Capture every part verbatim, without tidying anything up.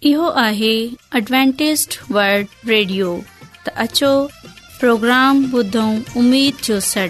इहो आहे Adventist world radio. त अचो प्रोग्राम ॿुधूं उम्मीद जो सॾु।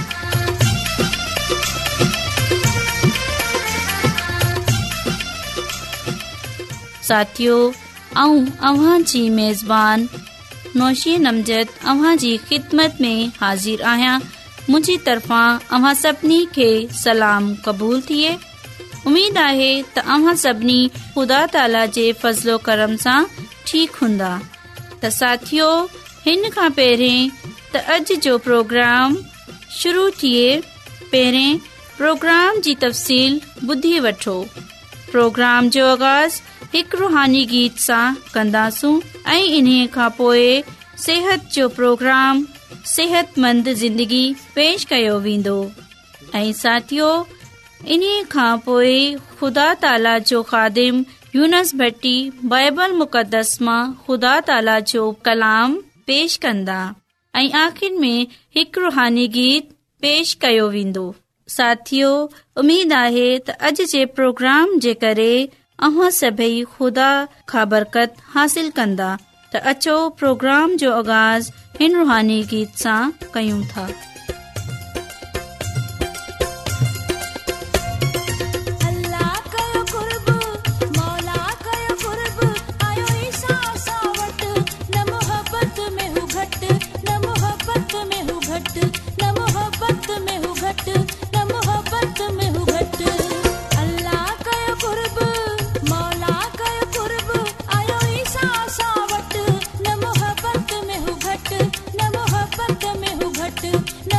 साथियो, आऊं अव्हां जी मेज़बान नौशीन अमजद अव्हां जी ख़िदमत में हाज़िर आहियां। मुंहिंजी तरफ़ां अव्हां सभिनी खे सलाम क़बूल थिए। उम्मीद आहे त अव्हां सभिनी ख़ुदा ताला जे फज़लो करम सां ठीक हूंदा। त साथियो, हिन खां पहिरें त अॼु जो प्रोग्राम शुरू थिए पहिरें प्रोग्राम जी तफ़सील ॿुधी वठो। प्रोग्राम जो आगाज़ हिकु रूहानी गीत सां कंदासूं ऐं इन्हीअ खां पोइ सिहत जो प्रोग्राम सेहतमंद ज़िंदगी पेश कयो वेंदो। ऐं साथियो, इन्हीअ खां पोइ ख़ुदा ताला जो ख़ादिम यूनस भट्टी बाइबल मुक़दस मां ख़ुदा ताला जो कलाम पेश कंदा ऐं आख़िर में हिकु रूहानी गीत पेश कयो वेंदो। साथियो, उम्मीद आहे त अॼु जे प्रोग्राम जे करे अव्हां सभई ख़ुदा खां बरकत हासिल कंदा। त अचो प्रोग्राम जो आगाज़ हिन रूहानी गीत सां कयूं था। न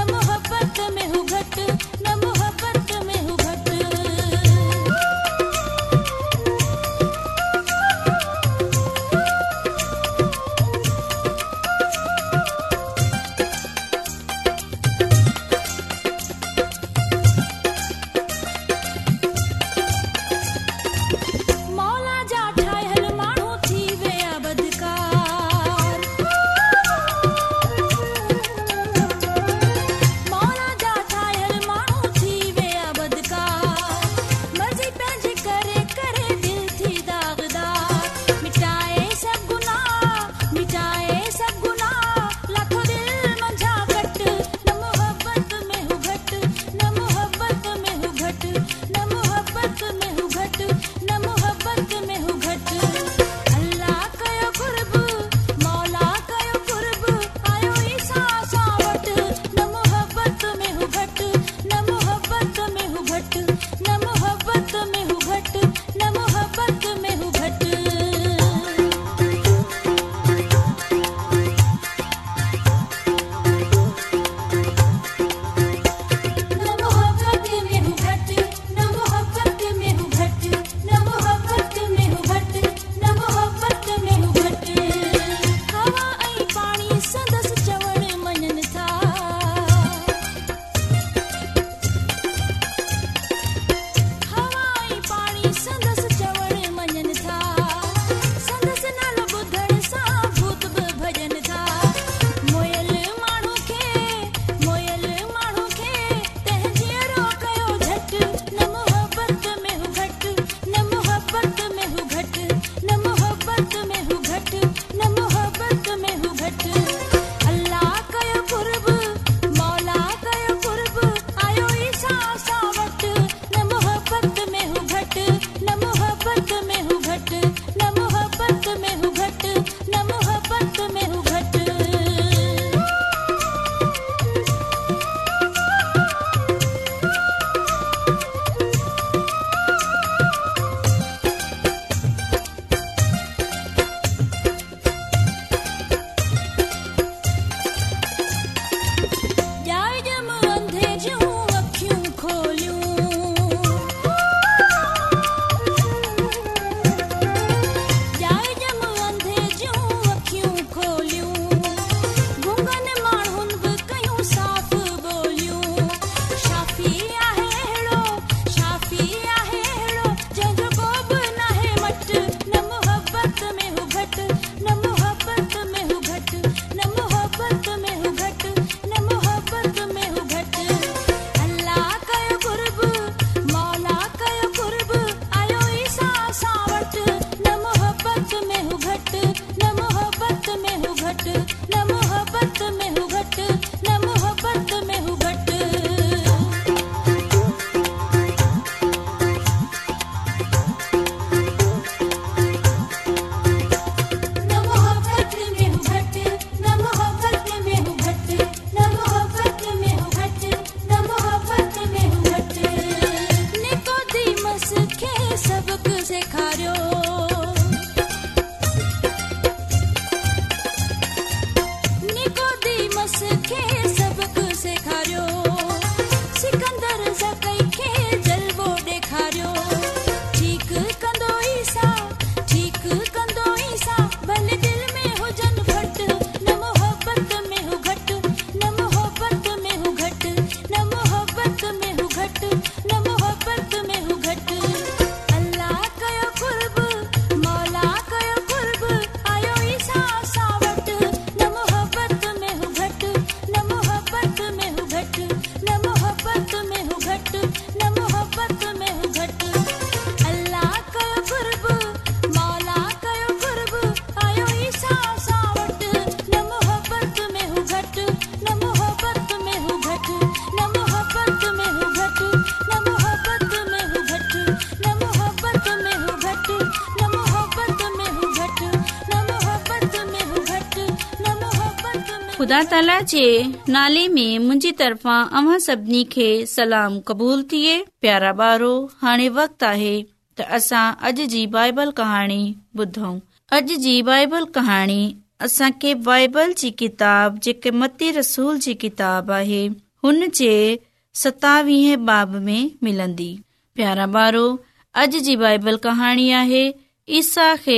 ख़ुदा ताला जे नाले में मुंहिंजी तरफ़ां अव्हां सभिनी खे सलाम क़बूल थिए। प्यारा ॿारो, हाणे वक़्तु आहे त असां अॼु जी बाइबल कहाणी ॿुधूं। अॼु जी बाइबल कहाणी असांखे बाइबल जी किताब जेके मत्ती रसूल जी किताब आहे हुन जे सतावीह बाब में मिलंदी। प्यारा ॿारो, अॼु जी बाइबल कहाणी आहे ईसा खे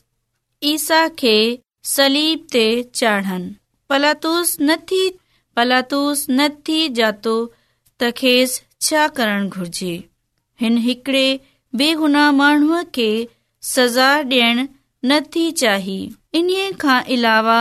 ईसा खे सलीब ते चाढ़नि। पलातूस न थी पलातूस न थी जातो त खेसि छा करणु घुर्जे। हिन हिकिड़े बेगुनाह माण्हूअ खे सज़ा ॾियणु न थी चाही। इन्हीअ खां अलावा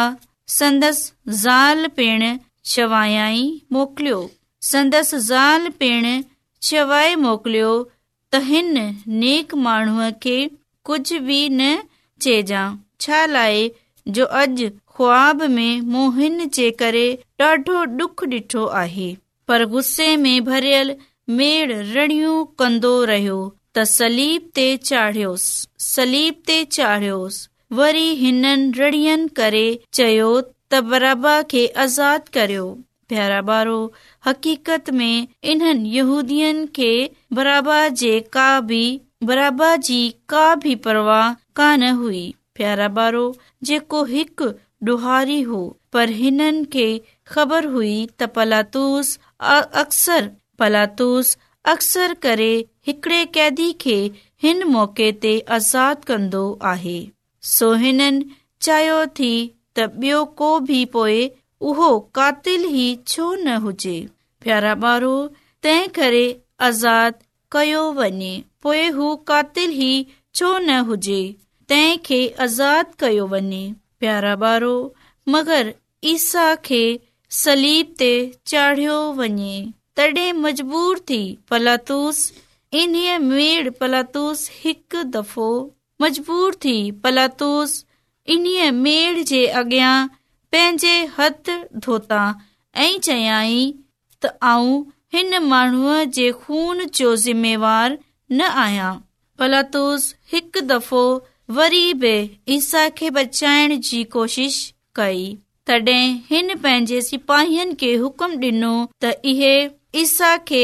संदसि ज़ाल पिणु चवायाई मोकिलियो संदसि ज़ाल पिणु चवाए मोकिलियो त हिन नेक माण्हूअ खे कुझु बि न चइजां। छा लाइ जो अॼु ख्वाब में मूं हिन जे करे ॾाढो ॾुख ॾिठो आहे। पर गुस्से में भरियल मेड़ रड़ियूं कंदो रहियो त सलीब ते चाढ़ियोसि सलीब ते चाढ़ियोसि। वरी हिननि रड़ियनि करे चयो त बराबा खे आज़ाद करियो। प्यारा ॿारो, हक़ीक़त में इन्हनि यहूदियनि खे बराबा जे का बि बराबा जी का बि परवाह कान हुई। प्यारा ॿारो, जेको हिकु ॾोहारी हो, पर हिननि खे ख़बर हुई त पलातूस अक्सर पलातूस अक्सर करे हिकिड़े कैदी खे हिन मौके ते आज़ाद कंदो आहे। सो हिननि चाहियो थी त ॿियो को बि पोइ उहो कातिल ई छो न हुजे। प्यारा ॿारो, तंहिं करे आज़ाद कयो वञे। पोइ हू कातिल ई छो न हुजे, तंहिं खे आज़ाद कयो वञे। प्यारा ॿारो, मगर ईसा खे सलीब ते चाढ़ियो वञे तॾहिं मजबूर थी पलातूस इन्हीअ मेड़ पलातूस हिकु दफ़ो मजबूर थी पलातूस इन्हीअ मेड़ जे अॻियां पंहिंजे हथ धोता ऐं चयाई त आऊं हिन माण्हूअ जे खून जो ज़िम्मेवार न आहियां। पलातूस हिकु दफ़ो वरी बि ईसा खे बचाइण जी कोशिश कई। तॾहिं हिन पंहिंजे सिपाहियनि खे हुकुम ॾिनो त इहे ईसा खे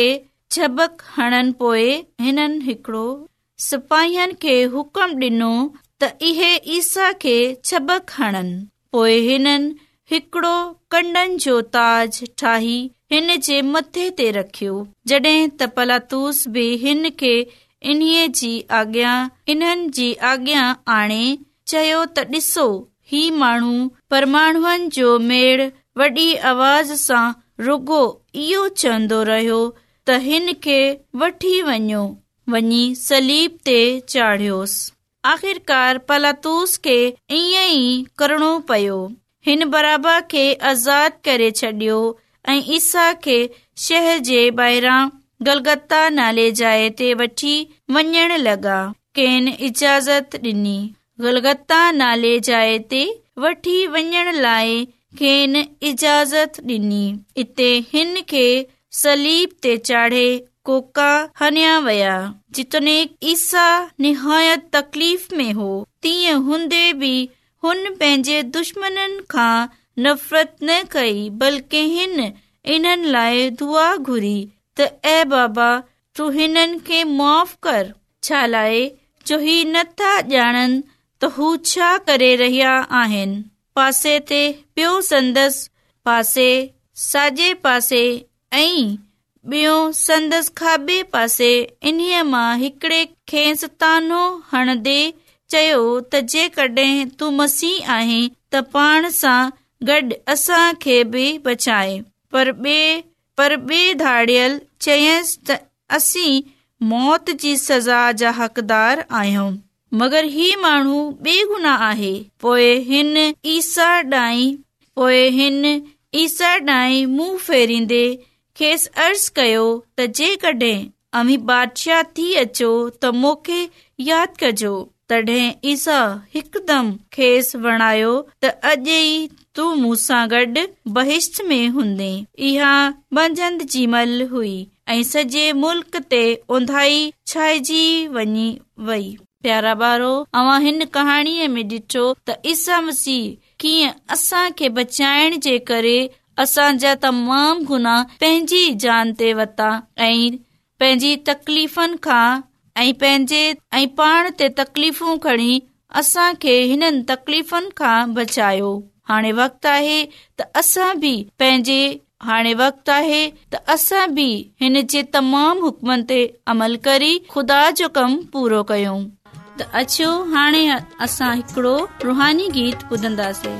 झबक हणनि। पोइ हिननि हिकिड़ो सिपाहियनि खे हुकुम ॾिनो त इहे ईसा खे झबक हणनि। पोइ हिननि हिकिड़ो कंडनि जो ताज ठाही हिन जे मथे ते रखियो। जॾहिं त पलातूस बि हिन खे इन्हीअ जी आज्ञा इन्हनि जी आज्ञा आणे चयो त ॾिसो, ही माण्हू परमाणुअनि जो मेड़ वॾी आवाज़ सां रुगो इहो चवंदो रहियो त हिन खे वठी वञो वञी सलीब ते चाढ़ियोसि। आख़िरकार पलातूस खे ईअं ई करणो पियो। हिन बराबा खे आज़ाद करे छॾियो ऐं ईसा खे शहर जे ॿाहिरां गलगता नाले जाइ ते वठी वञण लॻा। खेनि इजाज़त ॾिनी। गलगता नाले जाइ ते वठी वञण लाइ खेनि इजाज़त ॾिनी। इते हिन खे सलीब ते चाढ़े कोका हणिया विया। जितोनेक ईसा निहायत तकलीफ़ में हो, तीअं हूंदे बि हुन पंहिंजे दुश्मननि खां नफ़रत न कई, बल्कि हिन इन्हनि लाइ दुआ घुरी त ऐ बाबा, तूं हिननि खे माफ़ कर। छा लाइ जो ही नथा ॼाणनि त हू छा करे रहिया आहिनि। पासे ते ॿियो संदसि पासे साॼे पासे ऐं ॿियो संदसि खाॿे पासे इन्हीअ मां हिकिड़े खेसि तानो हणंदे चयो त जेकॾहिं तूं मसीह आहीं त पाण सां गॾु असां खे बि बचाए। पर ॿिए पर ॿिए धाड़ियल चयसि त असीं मौत जी सज़ा जा हक़दार आहियूं, मगर ही माण्हू बेगुनाह आहे। पोइ हिन ईसा ॾांहीं पोइ हिन ईसा ॾांहीं मुंहुं फेरींदे खेसि अर्ज़ु कयो त जेकॾहिं अमीं बादशाह थी अचो त मूंखे यादि कजो। तॾहिं ईसा हिकदमि खेसि वणायो त अॼु ई तूं मूंसां गॾु बहिश्त में हूंदे। इहा मंझंदि जी महिल हुई ऐं सॼे मुल्क ते ओंधाई छाइजी वञी वई। प्यारा ॿारो, अवां हिन कहाणीअ में ॾिठो त ईसा मसीह कीअं असांखे बचाइण जे करे असांजा तमामु गुनाह पंहिंजी जान ते वरिता ऐं पंहिंजी तकलीफ़ुनि खां ऐं पंहिंजे ऐं पाण ते तकलीफ़ूं खणी असांखे हिननि तकलीफ़ुनि खां बचायो। हाणे वक़्तु आहे त असां बि पंहिंजे हाणे वक़्तु आहे त असां बि हिन जे तमामु हुकमनि ते अमल करी ख़ुदा जो कमु पूरो कयूं। त अचो हाणे असां हिकिड़ो रुहानी गीत ॿुधंदासीं।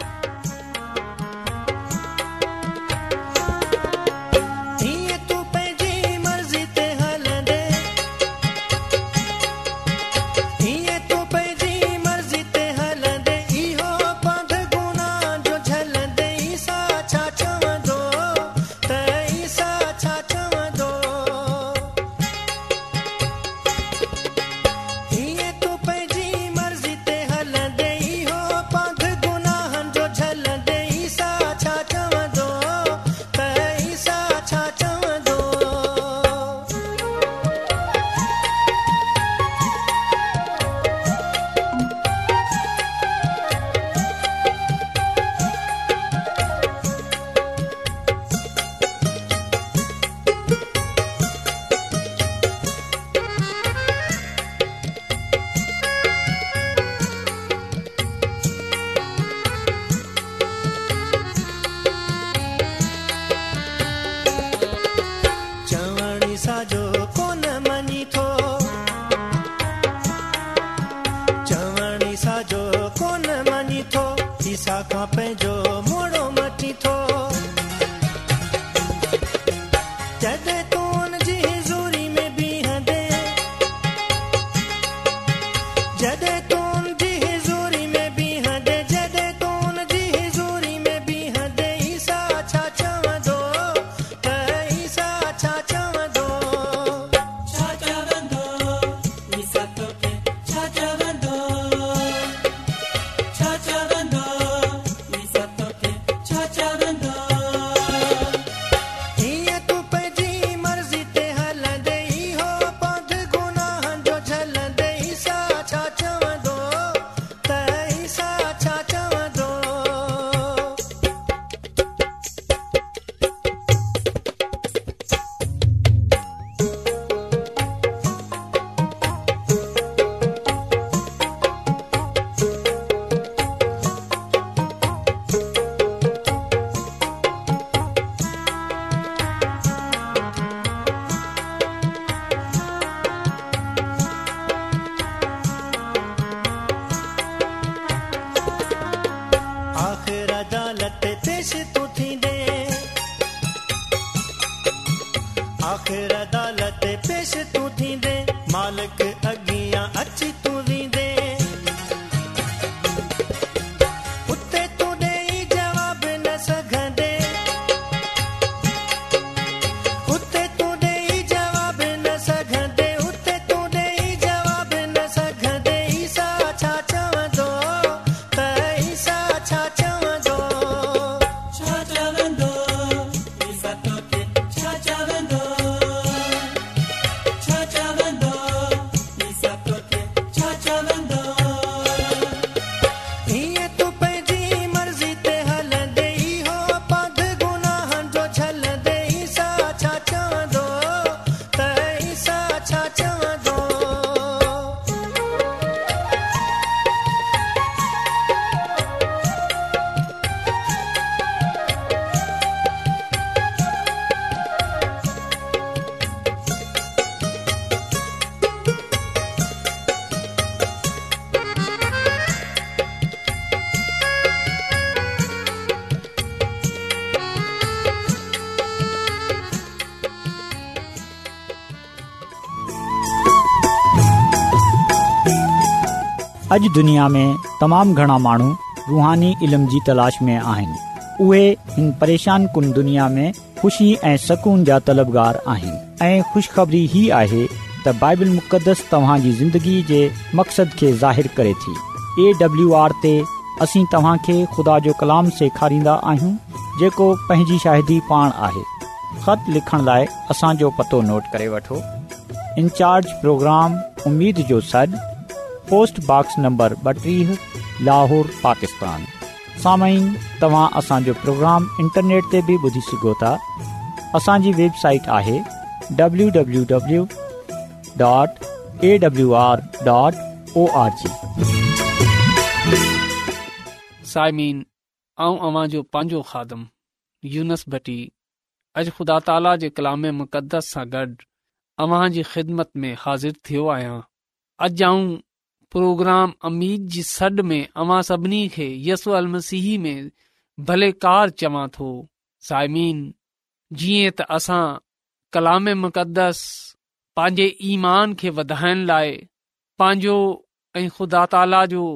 अॼु दुनिया में तमामु घणा माण्हू रूहानी इल्म जी तलाश में आहिनि। उहे हिन परेशान कुन दुनिया में ख़ुशी ऐं सकून जा तलबगार आहिनि ऐं ख़ुशख़बरी ही आहे त बाइबल मुक़दस तव्हां जी ज़िंदगी जे मक़सद खे ज़ाहिर करे थी। ए डब्ल्यू आर ते असीं तव्हां खे ख़ुदा जो कलाम सेखारींदा आहियूं जेको पंहिंजी शाहिदी पाण आहे। ख़त लिखण लाइ असांजो पतो नोट करे वठो। इंचार्ज प्रोग्राम उम्मीद जो सॾु, पोस्ट बॉक्स नंबर ॿटीह, लाहौर, पाकिस्तान। सामाईन, तव्हां असांजो प्रोग्राम इंटरनेट ते बि ॿुधी सघो था। असांजी वेबसाइट आहे W W W dot A W R dot O R G. साइमीन, आऊं अवां जो पंहिंजो ख़ादम यूनस भट्टी अॼु ख़ुदा ताला जे कलाम मुक़दस सां गॾु अव्हां जी ख़िदमत में हाज़िर थियो आहियां। अॼु आऊं प्रोग्राम अमीद जी सॾ में अवां सभिनी खे यसू अल मसीह में भलेकार चवां थो। साइमीन, जीअं त असां कलाम मुक़दस पंहिंजे ईमान खे वधाइण लाइ, पंहिंजो ऐं ख़ुदा ताला जो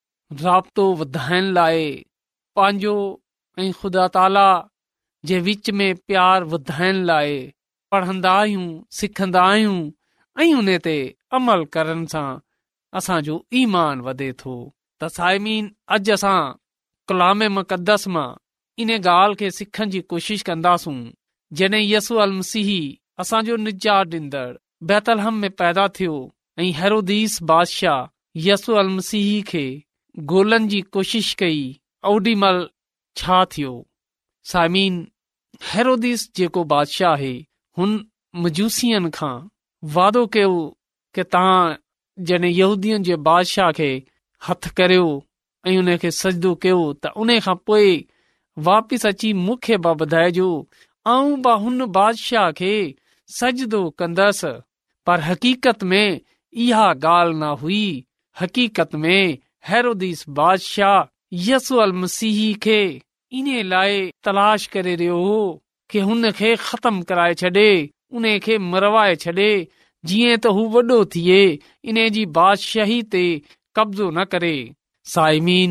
राब्तो वधाइण लाइ, पंहिंजो ऐं ख़ुदा ताला जे विच में प्यार वधाइण लाइ पढ़ंदा आहियूं, सिखंदा आहियूं ऐं उन ते अमल करण सां असांजो ईमान वधे थो। त साइमीन, अॼु असां कलाम मुक़दस मां इन ॻाल्हि खे सिखण जी कोशिश कंदासूं। जॾहिं यसू अल मसीह असांजो निजात ॾींदड़ बैतलहम में पैदा थियो ऐं हेरोदीस बादशाह यसू अल मसीह खे ॻोल्हण जी कोशिश कई, ओॾीमहिल छा थियो? साइमीन, हेरोदीस जेको बादशाह आहे, हुन मजूसियन खां वादो कयो कि तव्हां जॾहिं यहूदियुनि जे बादशाह खे हथ करियो ऐं उन खे सजदो कयो त उन खां पोइ वापसि अची मूंखे बि ॿुधाइजो, आऊं बि हुन बादशाह खे सजदो कंदसि। पर हक़ीक़त में इहा ॻाल्हि न हुई। हक़ीक़त में हेरोदीस बादशाह यसू अल मसीह खे इन लाइ तलाश करे रहियो हो कि हुन खे ख़तम कराए छॾे, उन खे मरवाए छॾे, जीअं त हू वॾो थिए इन जी बादशाही ते कब्ज़ो न करे। साइमीन,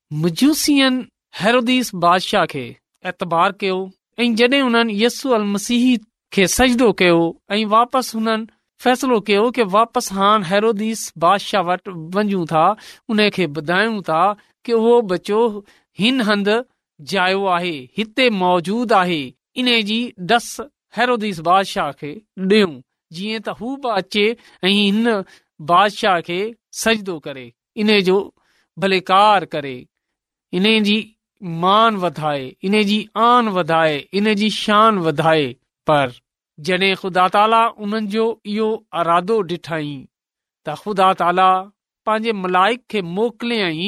मजूसियन हेरोदीस बादशाह खे एतबार कयो ऐं जॾहिं उन्हनि यसू अल मसीह खे सजदो कयो ऐं वापसि हुननि फ़ैसिलो कयो कि वापसि हाणे हेरोदीस बादशाह वटि वञूं था, उन खे ॿुधायूं था कि उहो बचो हिन हंधि जायो आहे, हिते मौजूद आहे। इन जी डस हेरोदीस बादशाह खे ॾियूं, जीअं त हू बि अचे ऐं हिन बादशाह खे सजदो करे, इन जो भलेकार करे, इन जी मान वधाए, इन जी आन वधाए, इन जी शान वधाए। पर जॾहिं ख़ुदा ताला उन्हनि जो इहो अरादो ॾिठई त ख़ुदा ताला पंहिंजे मलाइक खे मोकिलियई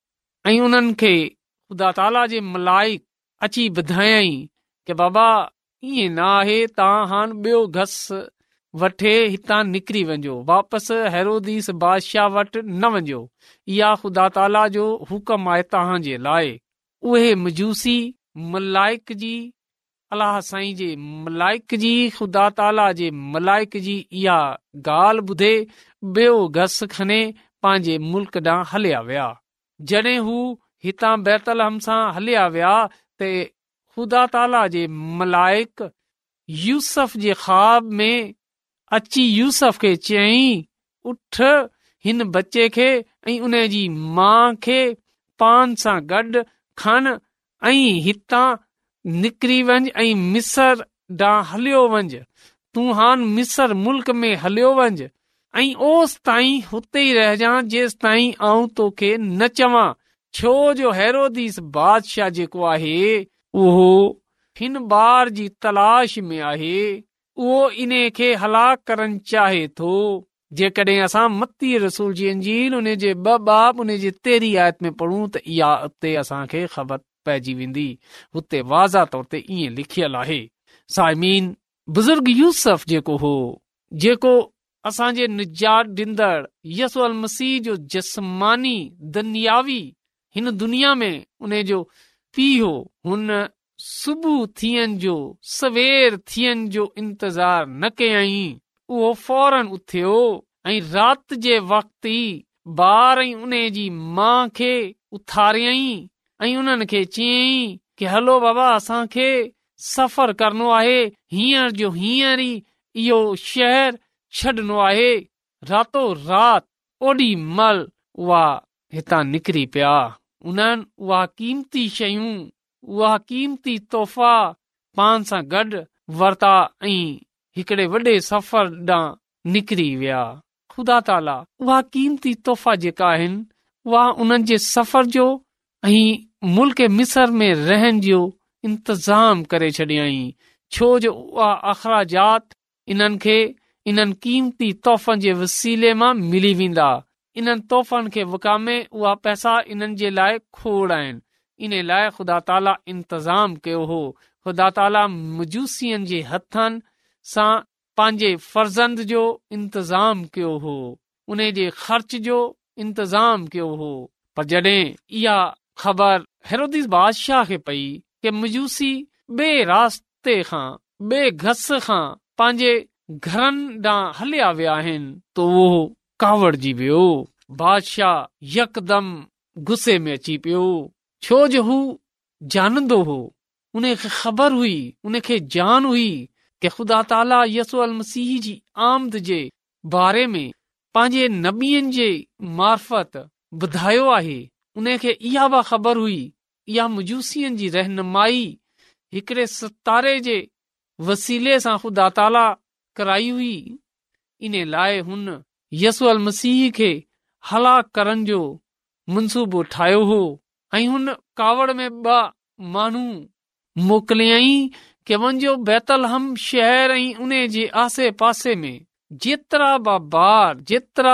ऐं उन्हनि खे ख़ुदा ताला जे मलाइक अची ॿुधायई कि बाबा ईअं न आहे, तव्हां हाणे ॿियो घस वठे हितां निकिरी वञो, वापसि हेरोदीस बादशाह वटि न वञो। इहा ख़ुदा ताला जो हुकम आहे तव्हां जे लाइ। उहे मजूसी मलाइक जी, अलाह साईं जे मलाइक जी, ख़ुदा ताला जे मलाइक जी इहा ॻाल्हि ॿुधे ॿियो घस खणे पंहिंजे मुल्क ॾांहुं हलिया विया। जॾहिं हू हितां बैतलहम सां हलिया विया त ख़ुदा ताला जे मलाइक यूसुफ जे ख्वाब में अची यूसुफ खे चयईं, उठ हिन बच्चे खे ऐं उन जी मां खे पान सां गॾु खण ऐं हितां निकिरी वञ ऐं मिस्र ॾांहुं हलियो वञ। तूं हान मिस्र मुल्क में हलियो वञ ऐं ओस ताईं हुते ई रहिजां जेसि ताईं आऊं तोखे न चवां, छो जो हेरोदीस बादशाह जेको आहे उहो हिन ॿार जी तलाश में आहे, उहो इन खे हलाक करण चाहे थो। जेकॾहिं असां मत्ती रसूल जी इंजील उन जे ॿ बाब उन जे तेरहीं आयत में पढ़ूं त इहा उते असांखे ख़बर पइजी वेंदी। हुते वाज़ा तौर ते ईअं लिखियल आहे। साइमीन, बुज़ुर्ग यूसुफ जेको हो, जेको असांजे निजात ॾींदड़ यसू अल मसीह जो जिस्मानी दुनियावी हिन दुनिया में उन जो पीउ हो, हुन सुबुह थियण जो, सवेर थियण जो इंतज़ार न कयई। उहो फौरन उथियो ऐं राति जे वक़्त ई ॿार ऐं उन जी मां खे उथारियई ऐं उन्हनि खे चयई कि हलो बाबा, असांखे सफ़र करणो आहे, हींअर जो हींअर ई इहो शहर छॾणो आहे। रातो रात ओॾी महिल उहा हितां निकिरी पिया। उन्हनि उहा क़ीमती शयूं, उहा क़ीमती तोहफ़ा पाण सां गॾु वरिता ऐं हिकिड़े वॾे सफ़र ॾांहुं निकिरी विया। ख़ुदा ताला उहा क़ीमती तोहफ़ा जेका आहिनि, उहा उन्हनि जे सफ़र जो ऐं मुल्क मिस्र में रहण जो इंतज़ाम करे छॾियई, छो जो उहा अख़राजात इन्हनि खे इन्हनि क़ीमती तोहफ़नि जे वसीले मां मिली वेंदा। इन्हनि तोहफ़नि खे विकामे उहा पैसा इन्हनि जे लाइ खोड़ आहिनि। इन लाइ ख़ुदा ताला इंतज़ाम कयो हो। ख़ुदा ताला मजूसियुनि जे हथनि सां पंहिंजे फर्ज़ंद जो इंतज़ाम कयो हो, उन जे ख़र्च जो इंतज़ाम कयो हो। पर जॾहिं इहा ख़बर हेरोदिस बादशाह खे पई कि मजूसी ॿिए रास्ते खां ॿिए घस खां पंहिंजे घरनि ॾांहुं हलिया विया आहिनि, त उहो कावड़जी वियो। बादशाह यकदमि गुस्से में अची पियो, छो जो हू जानंदो हो, उन खे ख़बर हुई, उन खे जान हुई कि ख़ुदा ताला यसू अल मसीह जी आमद जे बारे में पंहिंजे नबियनि जे मार्फत ॿुधायो आहे। उन खे इहा बि ख़बर हुई इहा मजूसियुनि जी रहनुमाई हिकिड़े सितारे जे वसीले सां ख़ुदा ताला कराई हुई। इन लाइ हुन यसू अल मसीह खे हलाक करण जो मनसूबो ठाहियो हो ऐं हुन कावड़ में ॿ माण्हू मोकिलियई कि वञो बैतलहम शहर ऐं उन जे आसे पासे में जेतिरा बि ॿार जेतिरा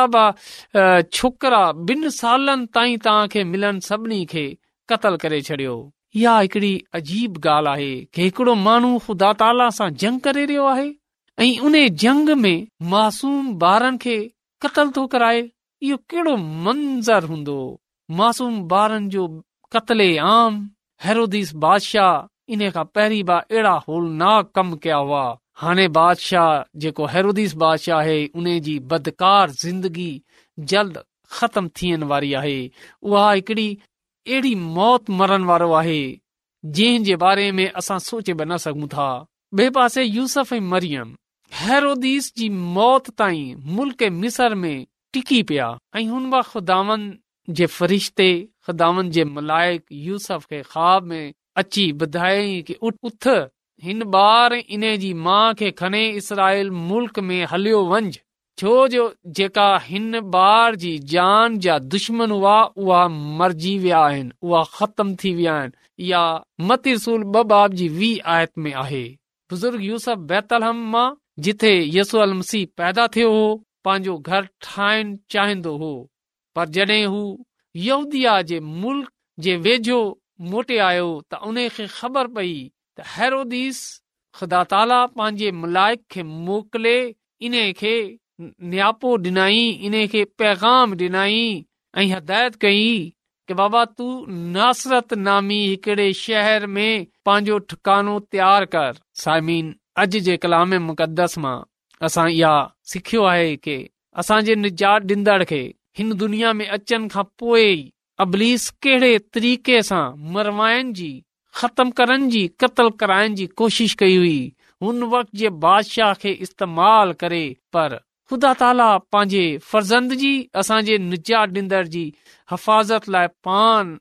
बि छोकिरा ॿिनि सालनि ताईं तव्हांखे मिलनि सभिनी खे क़तल करे छॾियो। इहा हिकिड़ी अजीब ॻाल्हि आहे कि हिकिड़ो माण्हू ख़ुदा ताला सां जंग करे रहियो आहे ऐं उन जंग में मासूम ॿारनि खे क़तल थो कराए। इहो कहिड़ो मंज़र हूंदो, मासूम ॿारनि जो क़तले आम। हेरोदिस बादशाह इन खां पहिरीं बि अहिड़ा होलनाक कम कया हुआ। हाणे बादशाह जेको हेरोदिस बादशाह आहे उन जी बदकार ज़िंदगी जल्द ख़त्म थियण वारी आहे। उहा हिकिड़ी अहिड़ी मौत मरण वारो आहे जंहिं जे बारे में असां सोचे बि न सघूं था। ॿिए पासे यूसुफ ऐं मरियम हेरोदिस जी मौत ताईं मुल्क मिस्र में टिकी पिया ऐं हुन वक़्तु ख़ुदावन जे फरिश्ते ख़ुदावन जे मलाइक यूसुफ खे ख़्वाब में अची ॿुधाई कि उठ उथ हिन ॿार इन जी माउ खे खणे इसराइल मुल्क में हलियो वञ, छो जो जेका हिन ॿार जी जान जा दुश्मन हुआ उहा मरजी विया आहिनि, उहा ख़त्म थी विया आहिनि। इहा मती रसूल ॿ बाब जी वी आयत में आहे। बुज़ुर्ग यूसुफ बैतलहम मां जिथे यसू अल मसीह पैदा थियो हो पंहिंजो घर ठाहिण चाहींदो हो, पर जॾहिं हू यहूदिया जे मुल्क जे वेझो मोटे आयो त उन खे ख़बर पई त हेरोदिस ख़ुदा ताला पंहिंजे मलाइक खे मोकिले इन खे न्यापो ॾिनाई, इन खे पैगाम ॾिनाई ऐं हिदायत कई कि बाबा तू नासरत नामी हिकिड़े शहर में पंहिंजो ठिकानो तयारु कर। साइमीन, अॼु जे कलाम मुक़दस मां असां इहा सिखियो आहे कि असांजे निजात ॾींदड़ खे हिन दुनिया में अचनि खां पोइ ई अबलीस कहिड़े तरीक़े सां मरवाइण जी, ख़त्म करण जी, क़त्ल कराइण जी कोशिश कई हुई हुन वक़्त जे बादशाह खे इस्तेमाल करे। पर ख़ुदा ताला पंहिंजे फर्ज़ंद जी, असांजे निजात ॾींदड़ जी हिफ़ाज़त लाइ पान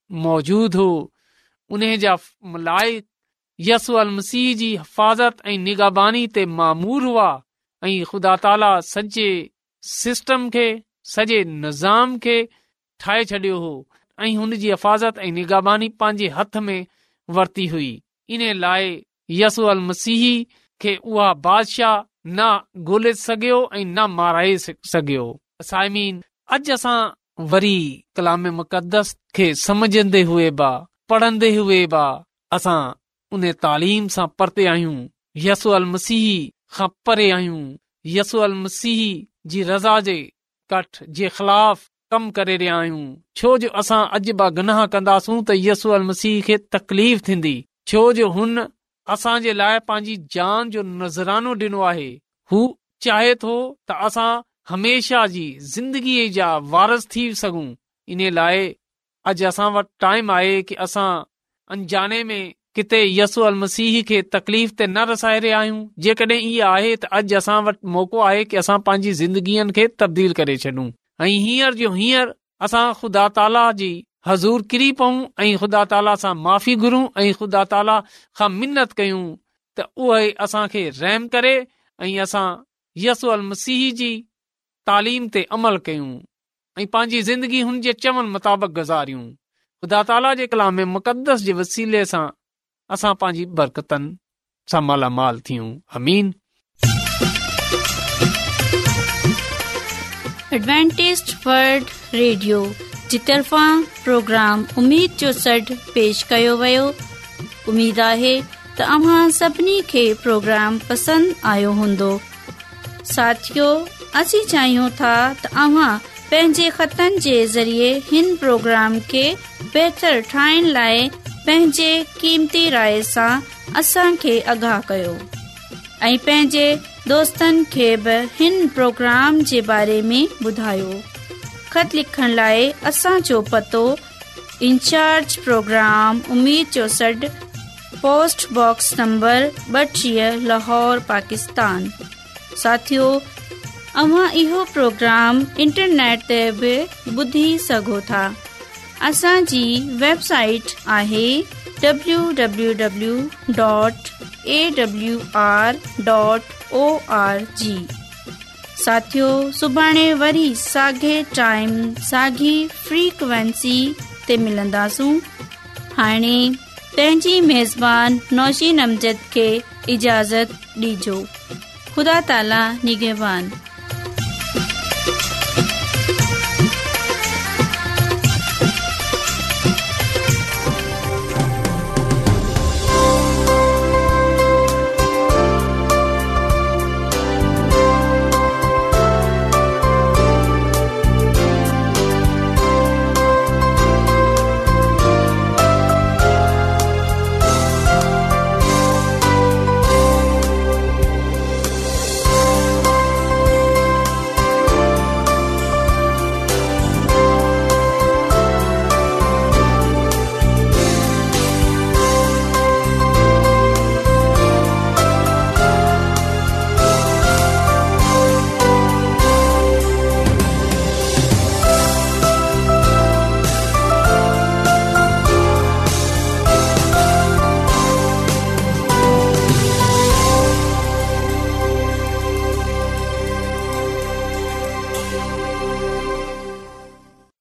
मौजूद हो। उन जा मलाइक यसू अल मसीह जी हिफ़ाज़त ऐं निगहबानी ते मामूर हुआ ऐं ख़ुदा ताला सॼे सिस्टम खे, सॼे निज़ाम खे ठाहे छॾियो हो ऐं हुन जी हिफ़ाज़त ऐं निगहबानी पंहिंजे हथ में वरिती हुई। इन लाइ यसू अल मसीह खे उहा बादशाह न ॻोल्हे सघियो ऐं न माराए सघियो। साइमीन, अॼु असां वरी कलाम मुक़दस खे समझंदे हुए बा पढ़ंदे हुए बा असां उन तालीम सां परते आहियूं, यसू अल मसीह खां परे आहियूं, यसू अल मसीह जी रज़ा जे कठ जे ख़िलाफ़ कम करे रहिया आहियूं। छो जो असां अॼु बि गुनाह कंदासूं त यसू अल मसीह खे तकलीफ़ थींदी, छो जो हुन असांजे लाइ पंहिंजी जान जो नज़रानो ॾिनो आहे। हू चाहे थो त असां हमेशा जी ज़िंदगीअ जा वारस थी सघूं। इन लाइ अॼु असां वटि टाइम आहे कि असां अनजाने में किथे यसू अल मसीह खे तकलीफ़ ते न रसाए रहिया आहियूं। जेकॾहिं इहा आहे त अॼु असां वटि मौक़ो आहे कि असां पंहिंजी ज़िंदगीअ खे तब्दील करे छॾूं ऐं हींअर जो हींअर असां ख़ुदा ताला जी हज़ूर किरी पऊं ऐं ख़ुदा ताला सां माफ़ी घुरूं ऐं ख़ुदा ताला खां मिन्नत कयूं त उहे असांखे रहम करे ऐं असां यसू अल मसीह जी तालीम ते अमल कयूं ऐं पंहिंजी ज़िंदगी हुन जे चवण मुताबिक़ गुज़ारियूं। ख़ुदा ताला जे कलाम मुक़दस जे वसीले सां असां पंहिंजी बरकतनि सां मालामाल थियूं। आमीन। एडवेंटिस्ट वर्ल्ड रेडियो जी तरफ़ां प्रोग्राम उमीद जो सॾु पेश कयो वियो। उमीद आहे त अव्हां सभिनी खे प्रोग्राम पसंदि आयो हूंदो। साथियो, असीं चाहियूं था त अव्हां पंहिंजे ख़तनि जे ज़रिए हिन प्रोग्राम खे बहितर ठाहिण लाइ पंहिंजे क़ीमती राय सां असांखे आगाह कयो ऐं पंहिंजे दोस्तनि खे बि हिन प्रोग्राम जे बारे में ॿुधायो। ख़त लिखण लाइ असांजो पतो इंचार्ज प्रोग्राम उमीद जो सॾु, पोस्ट बॉक्स नंबर ॿटीह, लाहौर, पाकिस्तान। साथियो, अव्हां इहो प्रोग्राम इंटरनेट ते बि ॿुधी सघो था। असांजी वेबसाइट आहे W W W dot A W R dot O R G. साथियो, सुभाणे वरी साॻे टाइम साॻी फ्रीक्वेंसी ते मिलंदासूं। हाणे पंहिंजी मेज़बान नौशीन अमजद खे इजाज़त ॾिजो। ख़ुदा ताला निगहबान।